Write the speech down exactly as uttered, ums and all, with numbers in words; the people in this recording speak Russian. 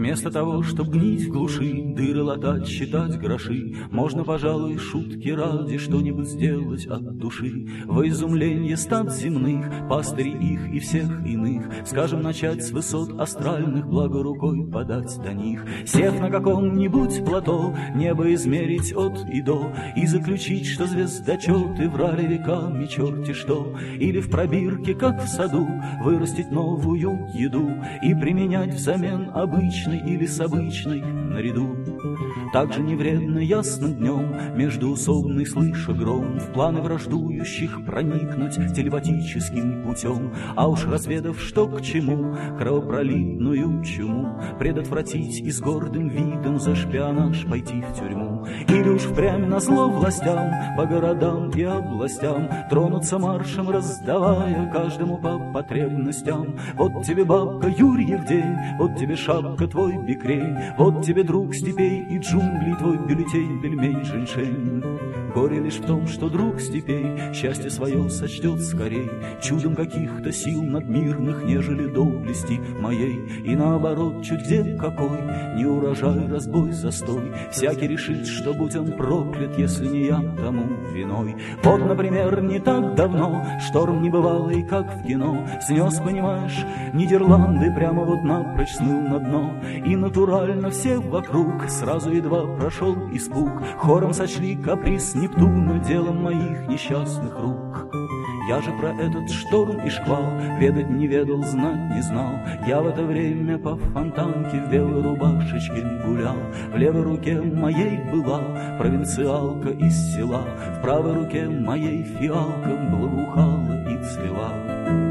Вместо того, чтоб гнить в глуши, дыры латать, считать гроши, можно, пожалуй, шутки ради что-нибудь сделать от души. Во изумленье стад земных, пастырей их и всех иных, скажем, начать с высот астральных, благо рукой подать до них. Сев на каком-нибудь плато, небо измерить от и до, и заключить, что звездочеты врали веками черти что. Или в пробирке, как в саду, вырастить новую еду и применять взамен обычной или с обычной наряду. Также не вредно ясным днем междуусобный слыша гром в планы враждующих проникнуть телепатическим путем, а уж разведав, что к чему, кровопролитную чуму предотвратить и с гордым видом за шпионаж пойти в тюрьму. Или уж впрямь назло властям по городам и областям тронуться маршем, раздавая каждому по потребностям. Вот тебе, бабка, Юрьев день, вот тебе, шапка, твой бикрень, вот тебе, друг степей и джунглей, твой бюллетень, пельмень, женьшень. Горе лишь в том, что друг степей счастье свое сочтет скорей чудом каких-то сил надмирных, нежели доблести моей. И наоборот, чуть где какой не урожай, разбой, застой, всякий решит, что будь он проклят, если не я тому виной. Вот, например, не так давно шторм небывалый, как в кино, снес, понимаешь, Нидерланды, прямо вот напрочь смыл на дно. И натурально все вокруг сразу едва прошел испуг, хором сочли каприз Нептуна делом моих несчастных рук. Я же про этот шторм и шквал ведать не ведал, знать не знал. Я в это время по фонтанке в белой рубашечке гулял. В левой руке моей была провинциалка из села, в правой руке моей фиалка благоухала и цвела.